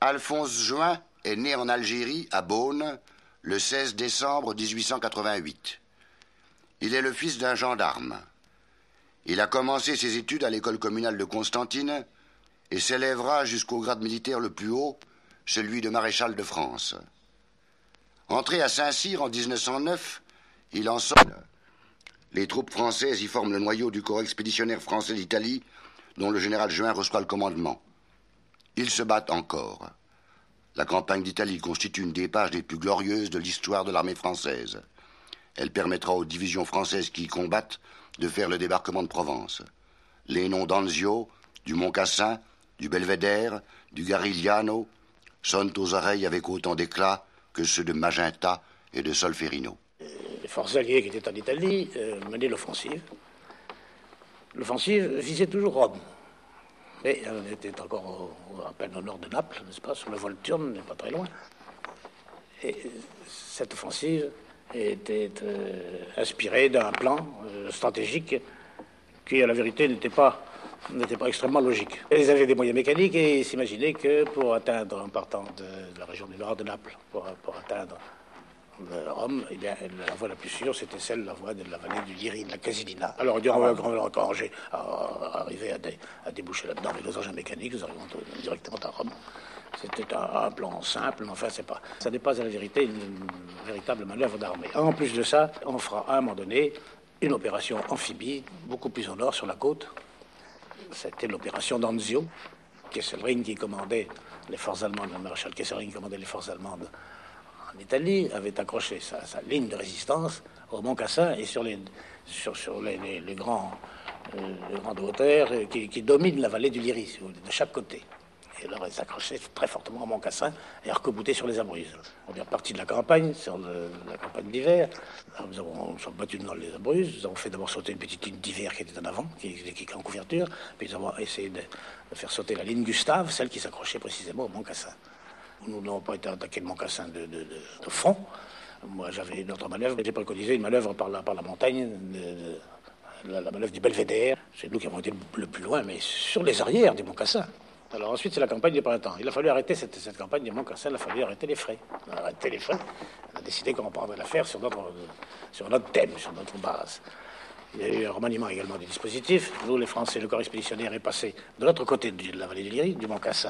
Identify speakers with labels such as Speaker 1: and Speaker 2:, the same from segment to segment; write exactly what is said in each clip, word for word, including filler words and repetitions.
Speaker 1: Alphonse Juin est né en Algérie, à Beaune, le seize décembre mille huit cent quatre-vingt-huit. Il est le fils d'un gendarme. Il a commencé ses études à l'école communale de Constantine et s'élèvera jusqu'au grade militaire le plus haut, celui de maréchal de France. Entré à Saint-Cyr en mille neuf cent neuf, il en sort. Les troupes françaises y forment le noyau du corps expéditionnaire français d'Italie, dont le général Juin reçoit le commandement. Ils se battent encore. La campagne d'Italie constitue une des pages les plus glorieuses de l'histoire de l'armée française. Elle permettra aux divisions françaises qui y combattent de faire le débarquement de Provence. Les noms d'Anzio, du Mont-Cassin, du Belvédère, du Garigliano sonnent aux oreilles avec autant d'éclat que ceux de Magenta et de Solferino.
Speaker 2: Les forces alliées qui étaient en Italie euh, menaient l'offensive. L'offensive visait toujours Rome. Mais on était encore au, à peine au nord de Naples, n'est-ce pas, sur le Volturne, n'est pas très loin. Et cette offensive était euh, inspirée d'un plan euh, stratégique qui, à la vérité, n'était pas, n'était pas extrêmement logique. Ils avaient des moyens mécaniques et ils s'imaginaient que pour atteindre, en partant de, de la région du nord de Naples, pour, pour atteindre de Rome, eh bien, la voie la plus sûre, c'était celle, la voie de la vallée du Liri, de la Casilina. Alors, on aurait un grand danger à arriver à, dé, à déboucher là-dedans avec nos engins mécaniques, nous arrivons directement à Rome. C'était un, un plan simple, mais enfin, c'est pas, ça n'est pas à la vérité une, une véritable manœuvre d'armée. En plus de ça, on fera à un moment donné une opération amphibie, beaucoup plus au nord, sur la côte. C'était l'opération d'Anzio. Kesselring qui commandait les forces allemandes, le maréchal Kesselring commandait les forces allemandes en Italie, avait accroché sa, sa ligne de résistance au Mont-Cassin et sur les, sur, sur les, les, les grands euh, les grandes hauteurs qui, qui dominent la vallée du Liri, de chaque côté. Et alors, elle s'accrochait très fortement au Mont-Cassin et arc-boutait sur les Abruzzes. On est reparti de la campagne, sur le, la campagne d'hiver. Alors, nous avons, nous sommes battus dans les Abruzzes. Nous avons fait d'abord sauter une petite ligne d'hiver qui était en avant, qui, qui était en couverture. Puis nous avons essayé de, de faire sauter la ligne Gustave, celle qui s'accrochait précisément au Mont-Cassin. Nous n'avons pas été attaqués le Mont-Cassin de, de, de, de front. Moi, j'avais une autre manœuvre. J'ai préconisé une manœuvre par la, par la montagne, de, de, la, la manœuvre du Belvédère. C'est nous qui avons été le plus loin, mais sur les arrières du Mont-Cassin. Alors ensuite, c'est la campagne du printemps. Il a fallu arrêter cette, cette campagne du Mont-Cassin, il a fallu arrêter les frais. On a arrêté les frais. On a décidé qu'on reprendrait l'affaire sur notre, sur notre thème, sur notre base. Il y a eu un remaniement également du dispositif. Nous, les Français, le corps expéditionnaire est passé de l'autre côté de la vallée du Liri, du Mont-Cassin.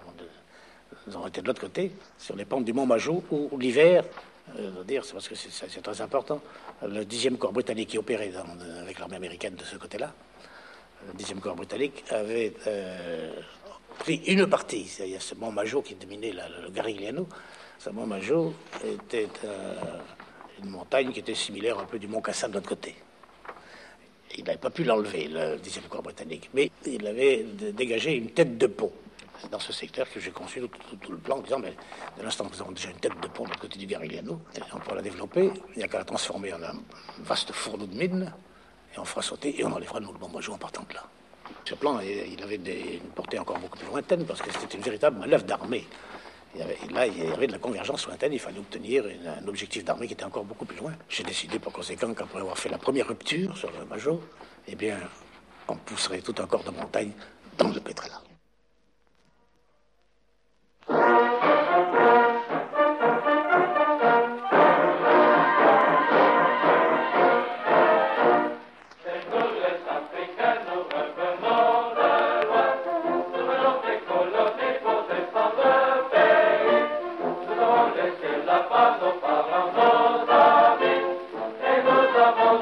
Speaker 2: Nous avons été de l'autre côté, sur les pentes du Mont-Majou, où, où l'hiver, euh, dire, c'est parce que c'est, c'est très important, le dixième corps britannique qui opérait dans, avec l'armée américaine de ce côté-là, le dixième corps britannique avait euh, pris une partie, c'est-à-dire ce Mont-Majou qui dominait la, le Garigliano. Ce Mont-Majou était euh, une montagne qui était similaire un peu du Mont-Cassin de l'autre côté. Il n'avait pas pu l'enlever, le dixième corps britannique, mais il avait dégagé une tête de pont. C'est dans ce secteur que j'ai conçu tout, tout, tout le plan en disant, mais de l'instant que nous avons déjà une tête de pont de l'autre côté du Garigliano, on pourra la développer, il n'y a qu'à la transformer en un vaste fourneau de mine, et on fera sauter, et on enlèvera nous le Mont-Majou en partant de là. Ce plan, il avait des, une portée encore beaucoup plus lointaine, parce que c'était une véritable manœuvre d'armée. Il y avait, là, il y avait de la convergence lointaine, il fallait obtenir une, un objectif d'armée qui était encore beaucoup plus loin. J'ai décidé par conséquent qu'après avoir fait la première rupture sur le Majot, eh bien, on pousserait tout un corps de montagne dans le Pétrélat.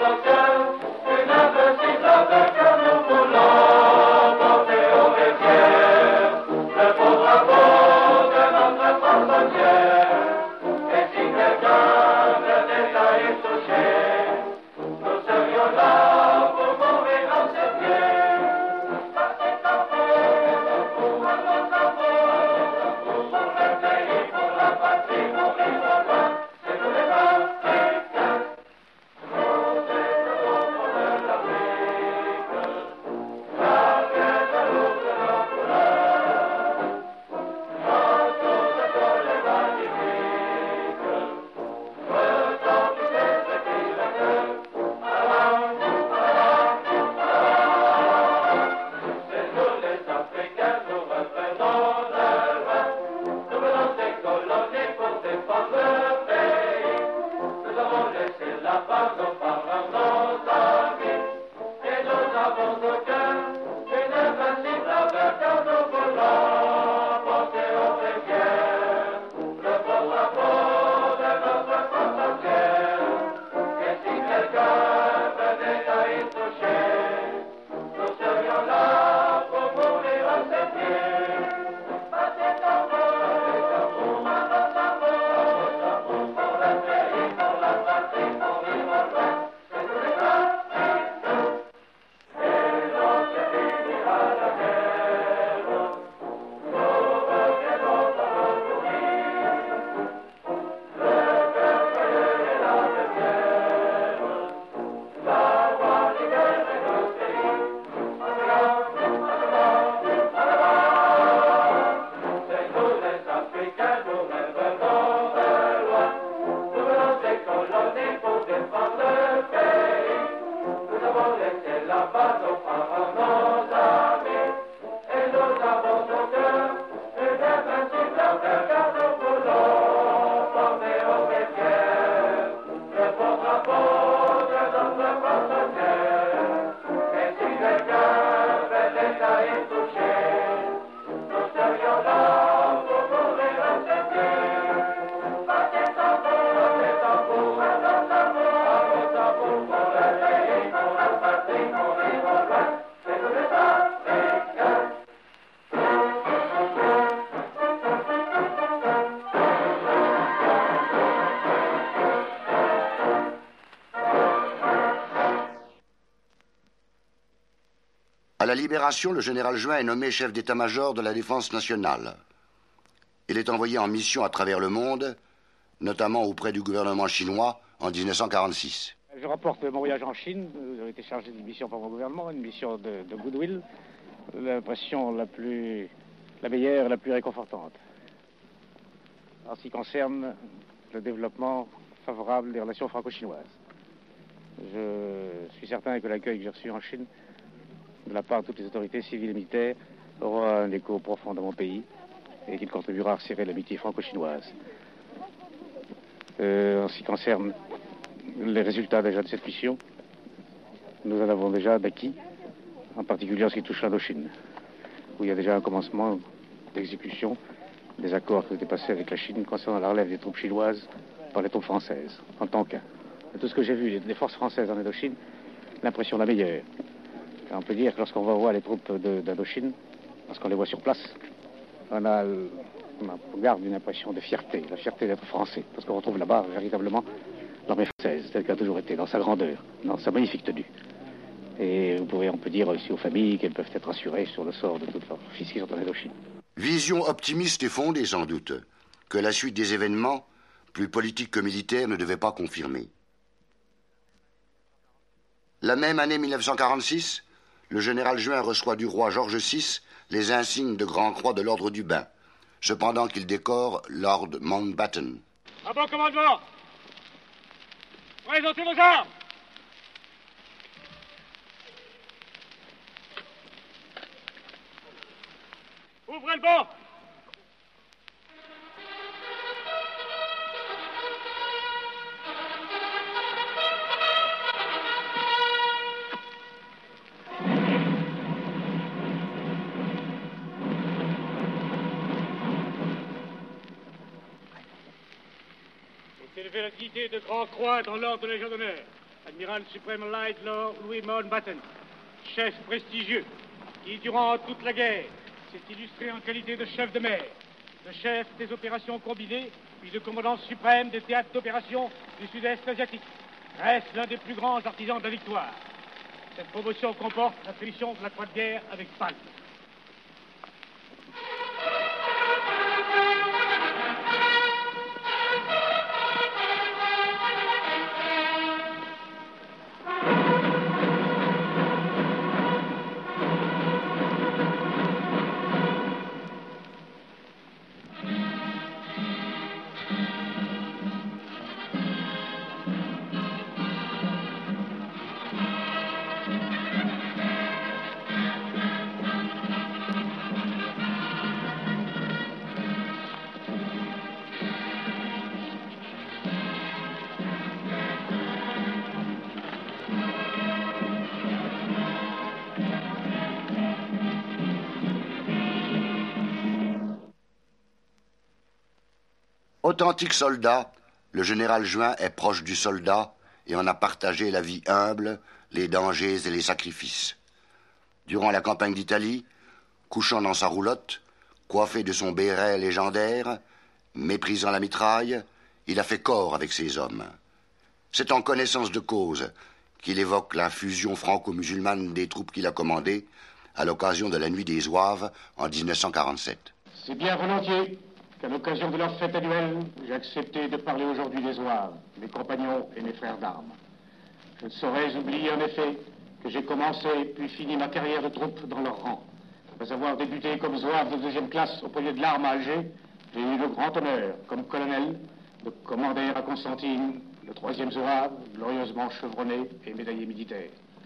Speaker 3: Une imbécile avec que nous voulons porter au métier.
Speaker 1: À la Libération, le général Juin est nommé chef d'état-major de la défense nationale. Il est envoyé en mission à travers le monde, notamment auprès du gouvernement chinois en mille neuf cent quarante-six.
Speaker 2: Je rapporte mon voyage en Chine. J'ai été chargé d'une mission par mon gouvernement, une mission de, de goodwill, l'impression la plus, la meilleure et la plus réconfortante. En ce qui concerne le développement favorable des relations franco-chinoises. Je suis certain que l'accueil que j'ai reçu en Chine, de la part de toutes les autorités civiles et militaires, aura un écho profond dans mon pays et qu'il contribuera à resserrer l'amitié franco-chinoise. Euh, en ce qui concerne les résultats déjà de cette mission, nous en avons déjà d'acquis, en particulier en ce qui touche l'Indochine, où il y a déjà un commencement d'exécution des accords qui ont été passés avec la Chine concernant la relève des troupes chinoises par les troupes françaises, en tant qu'un. De tout ce que j'ai vu des forces françaises en Indochine, l'impression la meilleure. On peut dire que lorsqu'on va voir les troupes d'Indochine, lorsqu'on les voit sur place, on, a, on garde une impression de fierté, la fierté d'être français, parce qu'on retrouve là-bas véritablement l'armée française, telle qu'elle a toujours été, dans sa grandeur, dans sa magnifique tenue. Et vous pourrez, on peut dire aussi aux familles qu'elles peuvent être assurées sur le sort de tous leurs fils qui sont en Indochine.
Speaker 1: Vision optimiste et fondée, sans doute, que la suite des événements, plus politiques que militaires, ne devait pas confirmer. La même année mille neuf cent quarante-six, le général Juin reçoit du roi George six les insignes de Grand Croix de l'Ordre du Bain, cependant qu'il décore Lord Mountbatten.
Speaker 3: À bon commandement! Présentez vos armes! Ouvrez le banc! Élevé la dignité de Grand Croix dans l'ordre de la Légion d'honneur, Admiral suprême Light Lord Louis Mountbatten, chef prestigieux, qui, durant toute la guerre, s'est illustré en qualité de chef de mer, de chef des opérations combinées, puis de commandant suprême des théâtres d'opération du sud-est asiatique, reste l'un des plus grands artisans de la victoire. Cette promotion comporte l'attribution de la croix de guerre avec palme.
Speaker 1: Authentique soldat, le général Juin est proche du soldat et en a partagé la vie humble, les dangers et les sacrifices. Durant la campagne d'Italie, couchant dans sa roulotte, coiffé de son béret légendaire, méprisant la mitraille, il a fait corps avec ses hommes. C'est en connaissance de cause qu'il évoque la fusion franco-musulmane des troupes qu'il a commandées à l'occasion de la Nuit des Zouaves en dix-neuf cent quarante-sept.
Speaker 4: C'est bien volontiers qu'à l'occasion de leur fête annuelle, j'ai accepté de parler aujourd'hui des Zouaves, mes compagnons et mes frères d'armes. Je ne saurais oublier en effet que j'ai commencé puis fini ma carrière de troupe dans leur rang. Après avoir débuté comme Zouave de deuxième classe au poignet de l'arme à Alger, j'ai eu le grand honneur, comme colonel, de commander à Constantine le troisième Zouave, glorieusement chevronné et médaillé militaire.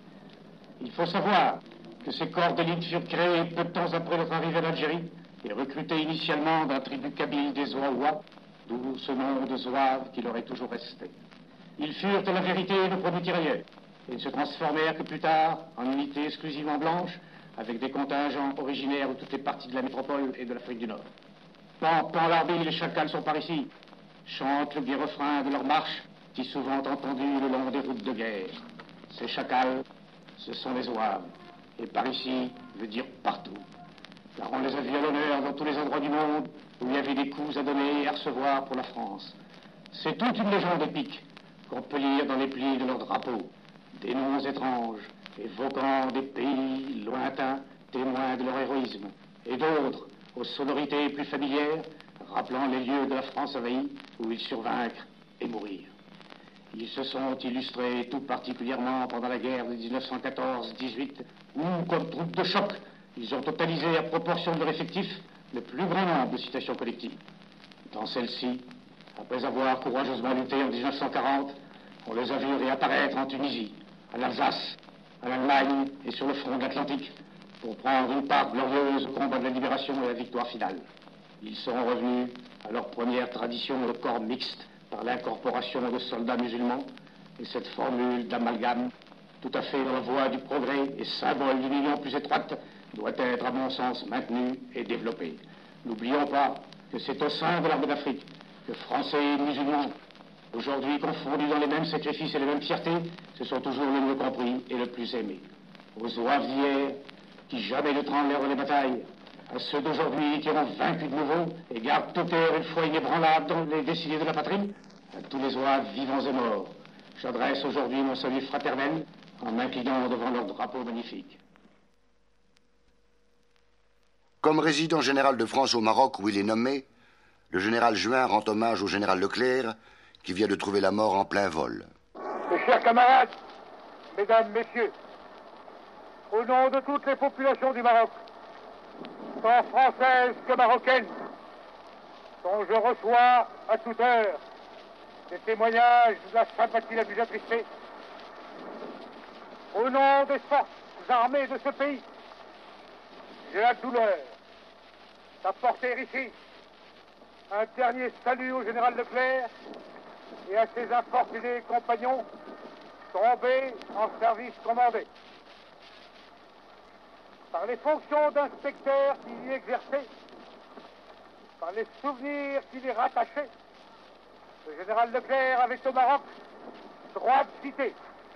Speaker 4: Il faut savoir que ces corps d'élite furent créés peu de temps après notre arrivée en Algérie et recrutés initialement d'un tribu kabyle des Zouaouas, d'où ce nom de Zouave qui leur est toujours resté. Ils furent à la vérité nos premiers tirailleurs et ne se transformèrent que plus tard en unités exclusivement blanches avec des contingents originaires de toutes les parties de la métropole et de l'Afrique du Nord. Pan, pan, l'armée, les chacals sont par ici, chantent le gai refrain de leur marche, si souvent entendu le long des routes de guerre. Ces chacals, ce sont les Zouaves, et par ici veut dire partout, car on les a vus à l'honneur dans tous les endroits du monde où il y avait des coups à donner et à recevoir pour la France. C'est toute une légende épique qu'on peut lire dans les plis de leurs drapeaux, des noms étranges, évoquant des pays lointains, témoins de leur héroïsme, et d'autres, aux sonorités plus familières, rappelant les lieux de la France envahie, où ils survinrent et mourirent. Ils se sont illustrés tout particulièrement pendant la guerre de dix-neuf cent quatorze dix-huit, où, comme troupes de choc, ils ont totalisé à proportion de leur effectif le plus grand nombre de citations collectives. Dans celle-ci, après avoir courageusement lutté en dix-neuf cent quarante, on les a vus réapparaître en Tunisie, en Alsace, en Allemagne et sur le front de l'Atlantique, pour prendre une part glorieuse au combat de la libération et à la victoire finale. Ils sont revenus à leur première tradition de corps mixte par l'incorporation de soldats musulmans, et cette formule d'amalgame, tout à fait dans la voie du progrès et symbole d'une union plus étroite, doit être, à mon sens, maintenue et développée. N'oublions pas que c'est au sein de l'armée d'Afrique que Français et musulmans, aujourd'hui confondus dans les mêmes sacrifices et les mêmes fiertés, se sont toujours le mieux compris et le plus aimés. Aux Zouaves d'hier, qui jamais ne tremblèrent dans les batailles, à ceux d'aujourd'hui qui ont vaincu de nouveau et gardent toute heure une foi inébranlable dans les décidés de la patrie, à tous les Zouaves vivants et morts, j'adresse aujourd'hui mon salut fraternel en m'inclinant devant leur drapeau magnifique.
Speaker 1: Comme résident général de France au Maroc où il est nommé, le général Juin rend hommage au général Leclerc qui vient de trouver la mort en plein vol.
Speaker 3: Mes chers camarades, mesdames, messieurs, au nom de toutes les populations du Maroc, tant françaises que marocaines, dont je reçois à toute heure des témoignages de la sympathie la plus attristée, au nom des forces armées de ce pays, j'ai la douleur d'apporter ici un dernier salut au général Leclerc et à ses infortunés compagnons tombés en service commandé. Par les fonctions d'inspecteur qu'il y exerçait, par les souvenirs qu'il y rattachait, le général Leclerc avait au Maroc droit de citer.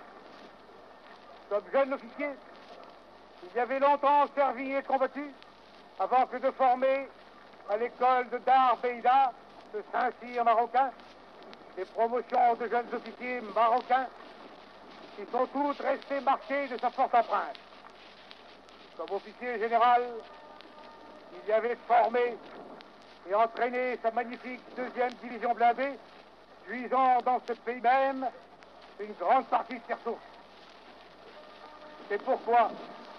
Speaker 3: Comme jeune officier, il y avait longtemps servi et combattu avant que de former à l'école de Dar Beida de Saint-Cyr marocain des promotions de jeunes officiers marocains qui sont toutes restées marquées de sa forte empreinte. Comme officier général, il y avait formé et entraîné sa magnifique deuxième division blindée, puisant dans ce pays même une grande partie de ses ressources. C'est pourquoi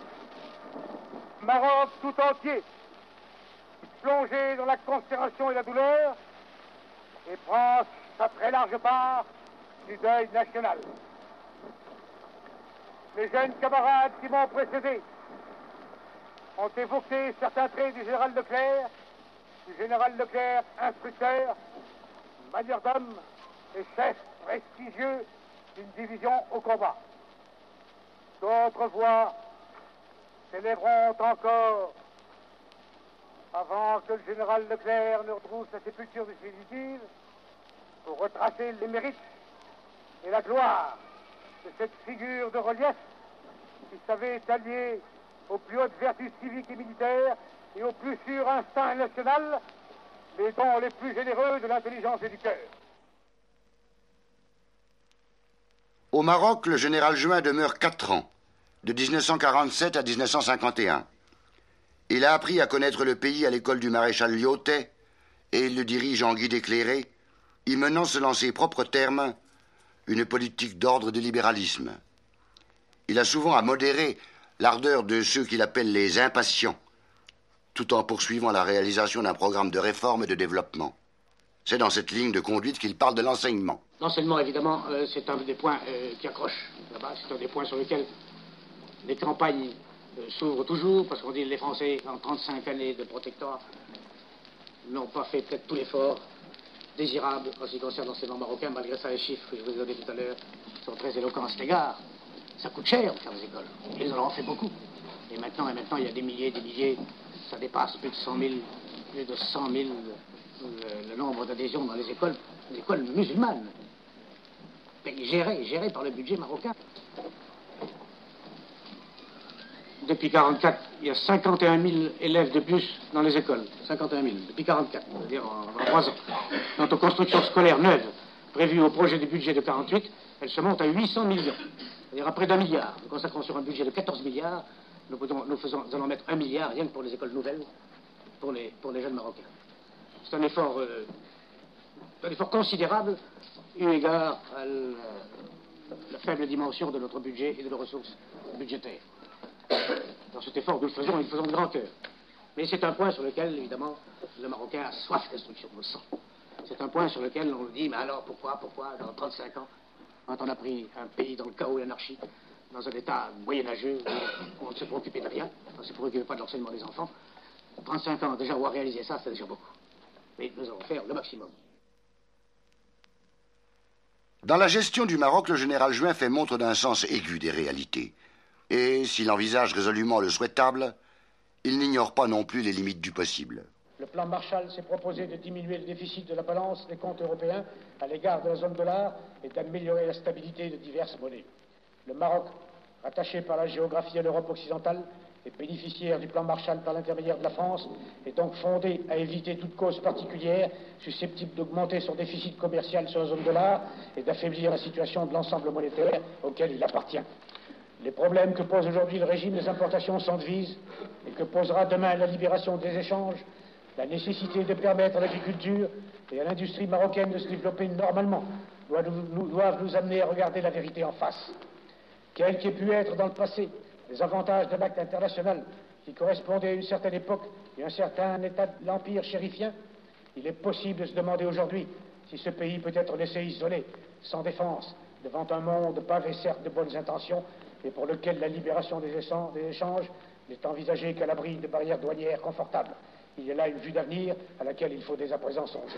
Speaker 3: Maroc tout entier, plongé dans la considération et la douleur, et prend sa très large part du deuil national. Les jeunes camarades qui m'ont précédé ont évoqué certains traits du général Leclerc, du général Leclerc instructeur, manière d'homme et chef prestigieux d'une division au combat. D'autres voix célébreront encore avant que le général Leclerc ne retrouve sa sépulture définitive, pour retracer les mérites et la gloire de cette figure de relief qui savait allier aux plus hautes vertus civiques et militaires et aux plus sûrs instincts nationaux les dons les plus généreux de l'intelligence et du cœur.
Speaker 1: Au Maroc, le général Juin demeure quatre ans, de mille neuf cent quarante-sept à mille neuf cent cinquante et un. Il a appris à connaître le pays à l'école du maréchal Lyautey et il le dirige en guide éclairé, y menant selon ses propres termes une politique d'ordre de libéralisme. Il a souvent à modérer l'ardeur de ceux qu'il appelle les impatients, tout en poursuivant la réalisation d'un programme de réforme et de développement. C'est dans cette ligne de conduite qu'il parle de l'enseignement.
Speaker 2: L'enseignement, évidemment, euh, c'est un des points euh, qui accrochent là-bas. C'est un des points sur lesquels les campagnes euh, s'ouvrent toujours, parce qu'on dit que les Français, en trente-cinq années de protectorat, n'ont pas fait peut-être tout l'effort désirable en ce qui concerne l'enseignement marocain. Malgré ça, les chiffres que je vous ai donnés tout à l'heure sont très éloquents à cet égard. Ça coûte cher de faire des écoles. Ils en ont fait beaucoup. Et maintenant, et maintenant, il y a des milliers, des milliers, ça dépasse plus de cent mille, plus de cent mille le, le nombre d'adhésions dans les écoles, les écoles musulmanes, gérées, gérées par le budget marocain. Depuis quarante-quatre, il y a cinquante et un mille élèves de plus dans les écoles. cinquante et un mille, depuis quarante-quatre, c'est-à-dire en, en trois ans. Quant aux constructions scolaires neuves prévues au projet du budget de quarante-huit, elles se montent à huit cents millions. C'est-à-dire à près d'un milliard. Nous consacrons sur un budget de quatorze milliards, nous, pouvons, nous, faisons, nous allons mettre un milliard rien que pour les écoles nouvelles, pour les, pour les jeunes Marocains. C'est un effort, euh, un effort considérable, eu égard à la, la faible dimension de notre budget et de nos ressources budgétaires. Dans cet effort, nous le faisons, nous le faisons de grand cœur. Mais c'est un point sur lequel, évidemment, le Marocain a soif d'instruction, on le sent. C'est un point sur lequel on le dit, mais alors pourquoi, pourquoi, dans trente-cinq ans, quand on a pris un pays dans le chaos et l'anarchie, dans un état moyenâgeux, où on ne se préoccupait de rien, on ne se préoccupait pas de l'enseignement des enfants, trente-cinq ans déjà avoir réalisé ça, c'est déjà beaucoup. Mais nous allons faire le maximum.
Speaker 1: Dans la gestion du Maroc, le général Juin fait montre d'un sens aigu des réalités. Et s'il envisage résolument le souhaitable, il n'ignore pas non plus les limites du possible.
Speaker 3: Le plan Marshall s'est proposé de diminuer le déficit de la balance des comptes européens à l'égard de la zone dollar et d'améliorer la stabilité de diverses monnaies. Le Maroc, rattaché par la géographie à l'Europe occidentale et bénéficiaire du plan Marshall par l'intermédiaire de la France, est donc fondé à éviter toute cause particulière susceptible d'augmenter son déficit commercial sur la zone dollar et d'affaiblir la situation de l'ensemble monétaire auquel il appartient. Les problèmes que pose aujourd'hui le régime des importations sans devise et que posera demain la libération des échanges, la nécessité de permettre à l'agriculture et à l'industrie marocaine de se développer normalement doivent nous, doivent nous amener à regarder la vérité en face. Quels qu'aient pu être dans le passé les avantages de l'acte international qui correspondait à une certaine époque et à un certain état de l'empire chérifien, il est possible de se demander aujourd'hui si ce pays peut être laissé isolé, sans défense, devant un monde pavé certes de bonnes intentions, mais pour lequel la libération des échanges n'est envisagée qu'à l'abri de barrières douanières confortables. Il y a là une vue d'avenir à laquelle il faut dès à présent songer.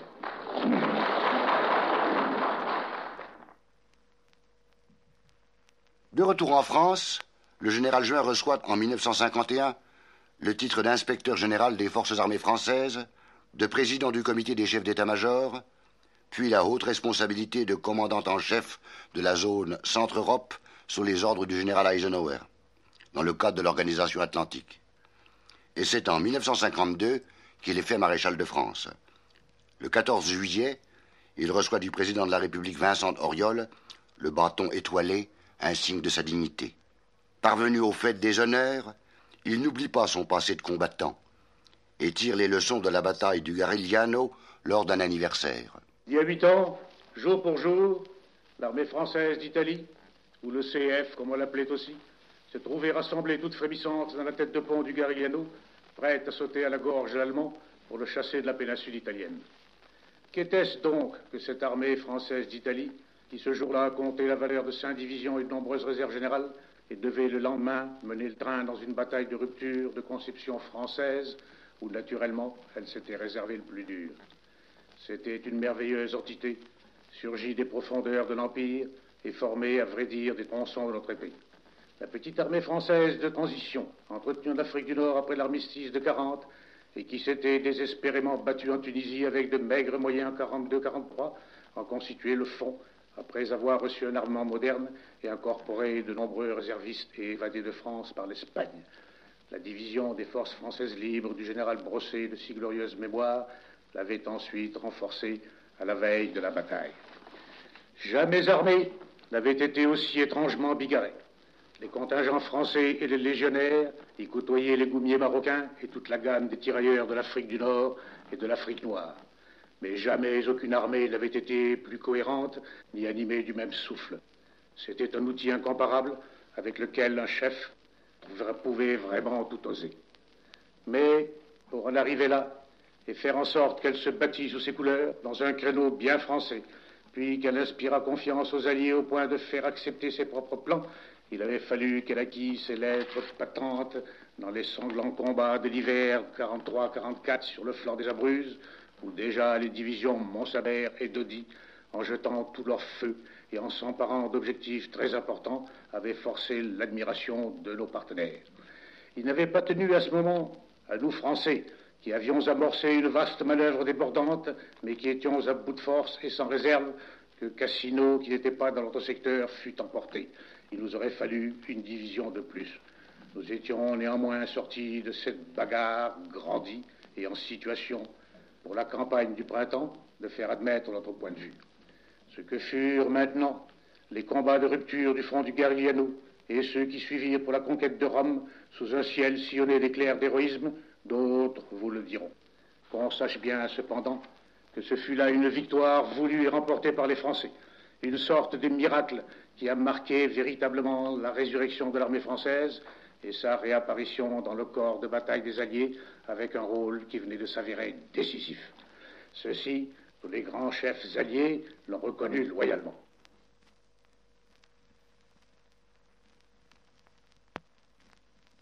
Speaker 1: De retour en France, le général Juin reçoit en mille neuf cent cinquante et un le titre d'inspecteur général des forces armées françaises, de président du comité des chefs d'état-major, puis la haute responsabilité de commandant en chef de la zone Centre-Europe sous les ordres du général Eisenhower, dans le cadre de l'organisation atlantique. Et c'est en mille neuf cent cinquante-deux qu'il est fait maréchal de France. Le quatorze juillet, il reçoit du président de la République Vincent Auriol le bâton étoilé, un signe de sa dignité. Parvenu au fait des honneurs, il n'oublie pas son passé de combattant et tire les leçons de la bataille du Garigliano lors d'un anniversaire.
Speaker 4: Il y a huit ans, jour pour jour, l'armée française d'Italie, ou le C F comme on l'appelait aussi, se trouvait rassemblée toute frémissante dans la tête de pont du Garigliano, prête à sauter à la gorge de l'Allemand pour le chasser de la péninsule italienne. Qu'était-ce donc que cette armée française d'Italie, qui ce jour-là comptait la valeur de cinq divisions et de nombreuses réserves générales, et devait le lendemain mener le train dans une bataille de rupture de conception française, où naturellement elle s'était réservée le plus dur. C'était une merveilleuse entité, surgie des profondeurs de l'Empire et formée, à vrai dire, des tronçons de notre épée. La petite armée française de transition, entretenue en Afrique du Nord après l'armistice de quarante, et qui s'était désespérément battu en Tunisie avec de maigres moyens en quarante-deux quarante-trois, en constituait le fond, après avoir reçu un armement moderne et incorporé de nombreux réservistes et évadés de France par l'Espagne. La division des forces françaises libres du général Brosset de si glorieuse mémoire l'avait ensuite renforcé à la veille de la bataille. Jamais armée n'avait été aussi étrangement bigarrée. Les contingents français et les légionnaires y côtoyaient les goumiers marocains et toute la gamme des tirailleurs de l'Afrique du Nord et de l'Afrique noire. Mais jamais aucune armée n'avait été plus cohérente ni animée du même souffle. C'était un outil incomparable avec lequel un chef pouvait vraiment tout oser. Mais pour en arriver là et faire en sorte qu'elle se bâtît sous ses couleurs, dans un créneau bien français, puis qu'elle inspirât confiance aux Alliés au point de faire accepter ses propres plans, il avait fallu qu'elle acquît ses lettres patentes dans les sanglants combats de l'hiver quarante-trois quarante-quatre sur le flanc des Abruzzes, où déjà les divisions Montsabert et Dody, en jetant tout leur feu et en s'emparant d'objectifs très importants, avaient forcé l'admiration de nos partenaires. Il n'avait pas tenu à ce moment, à nous Français, qui avions amorcé une vaste manœuvre débordante, mais qui étions à bout de force et sans réserve, que Cassino, qui n'était pas dans notre secteur, fut emporté. Il nous aurait fallu une division de plus. Nous étions néanmoins sortis de cette bagarre grandie et en situation, pour la campagne du printemps, de faire admettre notre point de vue. Ce que furent maintenant les combats de rupture du front du Garigliano et ceux qui suivirent pour la conquête de Rome sous un ciel sillonné d'éclairs d'héroïsme, d'autres vous le diront. Qu'on sache bien cependant que ce fut là une victoire voulue et remportée par les Français, une sorte de miracle qui a marqué véritablement la résurrection de l'armée française et sa réapparition dans le corps de bataille des Alliés avec un rôle qui venait de s'avérer décisif. Ceci, tous les grands chefs alliés l'ont reconnu loyalement.